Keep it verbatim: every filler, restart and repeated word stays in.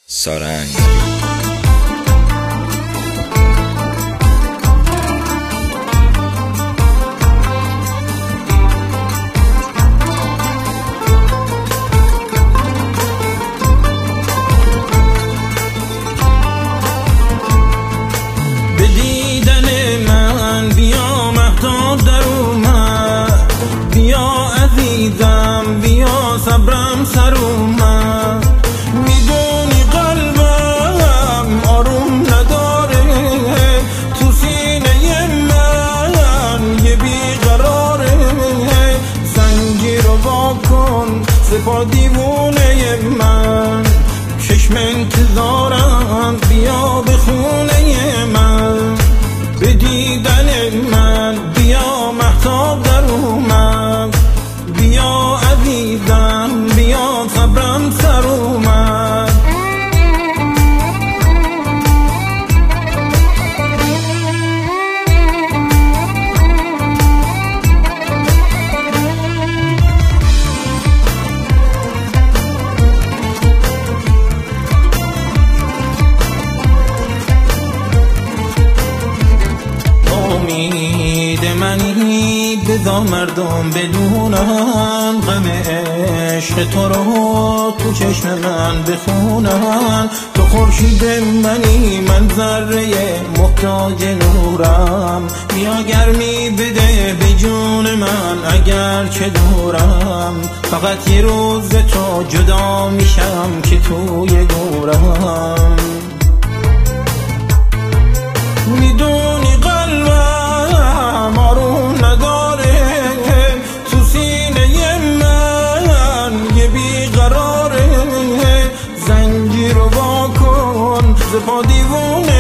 سارنگ به دیدن من بیا مهتاب در اومد، بیا عزیزم بیا صبرم سر اومد. میدونی قلبم آروم نداره، تو سینه من یه بیقراره. زنگی رو وا کن سپا دیوونه من، چشم انتظارم بیا به خونه من. به دیدن من بیا مهتاب در اومد، بیا عزیزم بیا صبرم سر اومد. امید منی بذار مردم بدونن، غم عشق تو رو تو چشم من بخونن. تو خورشید منی من ذره محتاج نورم، بیا گرمی بده به جون من اگر چه دورم. فقط یه روز تو جدا میشم که توی گورم. میدونی قلبم آروم نداره، تو سینه من یه بیقراره. زنجیر رو وا کن سپا دیوونه